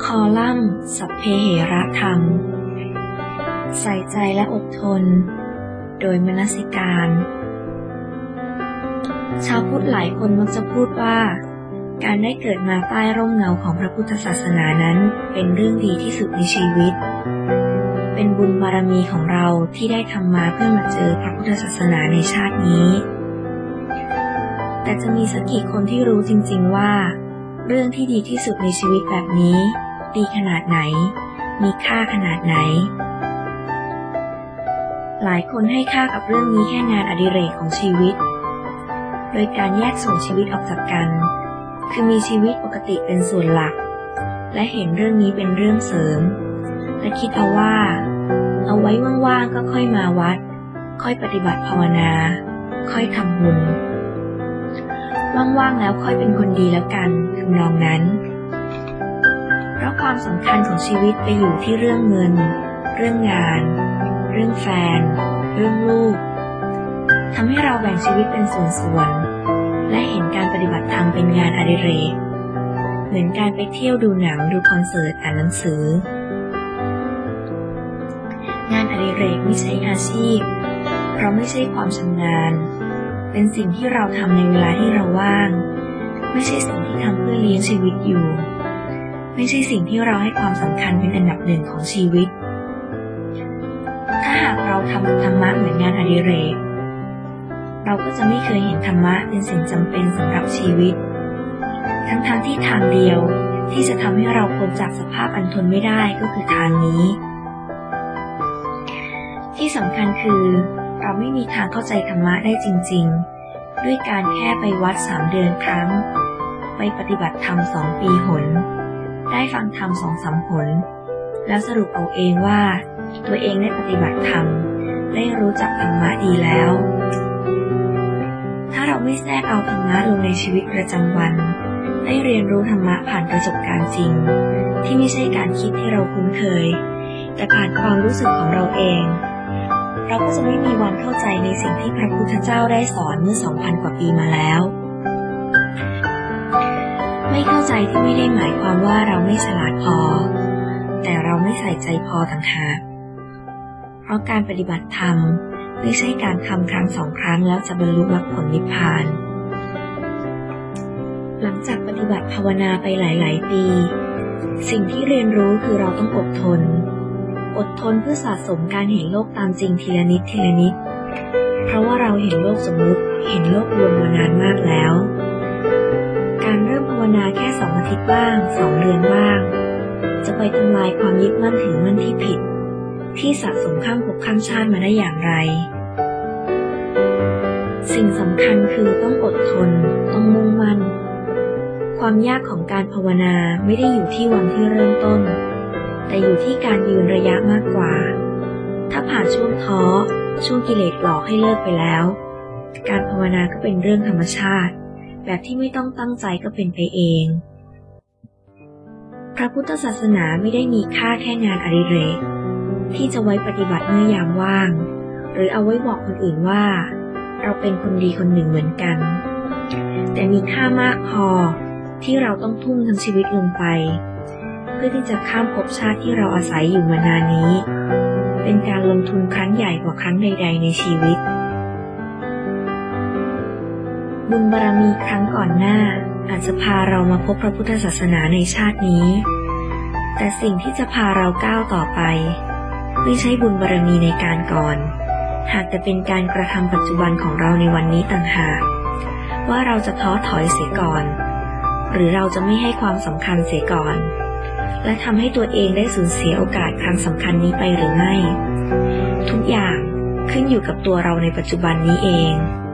คอลัมน์สัพเพเหระธรรมใส่ใจและอดทนโดยมนสิการ ชาวพุทธหลายคนมักจะพูดว่าการได้เกิดมาใต้ร่มเงาของพระพุทธศาสนานั้นเป็นเรื่องดีที่สุดในชีวิตเป็นบุญบารมีของเราที่ได้ทำมาเพื่อมาเจอพระพุทธศาสนาในชาตินี้แต่จะมีสักกี่คนที่รู้จริงๆว่าเรื่องที่ดีที่สุดในชีวิตแบบนี้ดีขนาดไหนมีค่าขนาดไหนหลายคนให้ค่ากับเรื่องนี้แค่งานอดิเรกของชีวิตโดยการแยกส่วนชีวิตออกจากกันคือมีชีวิตปกติเป็นส่วนหลักและเห็นเรื่องนี้เป็นเรื่องเสริมและคิดเอาว่าเอาไว้ว่างๆก็ค่อยมาวัดค่อยปฏิบัติภาวนาค่อยทำบุญว่างๆแล้วค่อยเป็นคนดีแล้วกันทำนองนั้นเพราะความสำคัญของชีวิตไปอยู่ที่เรื่องเงินเรื่องงานเรื่องแฟนเรื่องลูกทำให้เราแบ่งชีวิตเป็นส่วนๆและเห็นการปฏิบัติธรรมเป็นงานอดิเรกเหมือนการไปเที่ยวดูหนังดูคอนเสิร์ตอ่านหนังสืองานอดิเรกไม่ใช่อาชีพเพราะไม่ใช่ความชำนาญเป็นสิ่งที่เราทำในเวลาที่เราว่างไม่ใช่สิ่งที่ทำเพื่อเลี้ยงชีวิตอยู่ไม่ใช่สิ่งที่เราให้ความสำคัญเป็นอันดับหนึ่งของชีวิตถ้าหากเราทำธรรมะเหมือนงานอดิเรกเราก็จะไม่เคยเห็นธรรมะเป็นสิ่งจำเป็นสำหรับชีวิตทั้งที่ทางเดียวที่จะทำให้เราพ้นจากสภาพอันทนไม่ได้ก็คือทางนี้ที่สำคัญคือเราไม่มีทางเข้าใจธรรมะได้จริงๆด้วยการแค่ไปวัด3 เดือนครั้งไปปฏิบัติธรรม2 ปีหนได้ฟังธรรม2-3 หนแล้วสรุปเอาเองว่าตัวเองได้ปฏิบัติธรรมได้รู้จักธรรมะดีแล้วถ้าเราไม่แทรกเอาธรรมะลงในชีวิตประจำวันได้เรียนรู้ธรรมะผ่านประสบการณ์จริงที่ไม่ใช่การคิดที่เราคุ้นเคยแต่ผ่านความรู้สึกของเราเองเราก็จะไม่มีวันเข้าใจในสิ่งที่พระพุทธเจ้าได้สอนเมื่อ 2,000 กว่าปีมาแล้วไม่เข้าใจที่ไม่ได้หมายความว่าเราไม่ฉลาดพอแต่เราไม่ใส่ใจพอต่างหากเพราะการปฏิบัติธรรมไม่ใช่การทำครั้ง2 ครั้งแล้วจะบรรลุมรรคผลนิพพานหลังจากปฏิบัติภาวนาไปหลายๆปีสิ่งที่เรียนรู้คือเราต้องอดทนเพื่อสะสมการเห็นโลกตามจริงทีละนิดทีละนิดเพราะว่าเราเห็นโลกสมมุติเห็นโลกรวมมานานมากแล้วการเริ่มภาวนาแค่2 อาทิตย์บ้าง2 เดือนบ้างจะไปทำลายความยึดมั่นถือมั่นที่ผิดที่สะสมข้ามภพข้ามชาติมาได้อย่างไรสิ่งสำคัญคือต้องอดทนต้องมุ่งมั่นความยากของการภาวนาไม่ได้อยู่ที่วันที่เริ่มต้นแต่อยู่ที่การยืนระยะมากกว่าถ้าผ่านช่วงท้อช่วงกิเลสหลอกให้เลิกไปแล้วการภาวนาก็เป็นเรื่องธรรมชาติแบบที่ไม่ต้องตั้งใจก็เป็นไปเองพระพุทธศาสนาไม่ได้มีค่าแค่งานอดิเรกที่จะไว้ปฏิบัติเมื่อยามว่างหรือเอาไว้บอกคนอื่นว่าเราเป็นคนดีคนหนึ่งเหมือนกันแต่มีค่ามากพอที่เราต้องทุ่มทั้งชีวิตลงไปเพื่อที่จะข้ามภพชาติที่เราอาศัยอยู่มานานนี้เป็นการลงทุนครั้งใหญ่กว่าครั้งใดๆในชีวิตบุญบารมีครั้งก่อนหน้าอาจจะพาเรามาพบพระพุทธศาสนาในชาตินี้แต่สิ่งที่จะพาเราก้าวต่อไปไม่ใช่บุญบารมีในการก่อนหากแต่เป็นการกระทำปัจจุบันของเราในวันนี้ต่างหากว่าเราจะท้อถอยเสียก่อนหรือเราจะไม่ให้ความสำคัญเสียก่อนและทำให้ตัวเองได้สูญเสียโอกาสครั้งสำคัญนี้ไปหรือไม่ทุกอย่างขึ้นอยู่กับตัวเราในปัจจุบันนี้เอง